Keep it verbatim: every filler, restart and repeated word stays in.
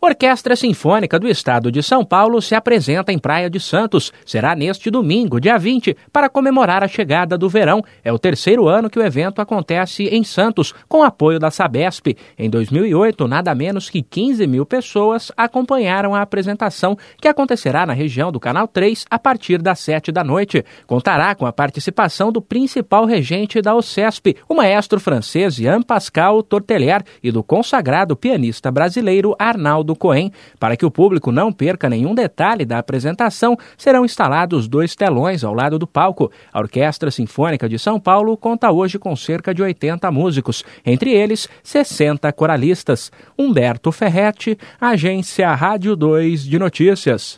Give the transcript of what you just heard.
Orquestra Sinfônica do Estado de São Paulo se apresenta em Praia de Santos. Será neste domingo, dia vinte, para comemorar a chegada do verão. É o terceiro ano que o evento acontece em Santos, com apoio da Sabesp. Em dois mil e oito, nada menos que quinze mil pessoas acompanharam a apresentação, que acontecerá na região do Canal três a partir das sete da noite. Contará com a participação do principal regente da OCESP, o maestro francês Jean-Pascal Tortelier, e do consagrado pianista brasileiro Arnaldo Cohen. Para que o público não perca nenhum detalhe da apresentação, serão instalados dois telões ao lado do palco. A Orquestra Sinfônica de São Paulo conta hoje com cerca de oitenta músicos, entre eles sessenta coralistas. Humberto Ferretti, Agência Rádio dois de Notícias.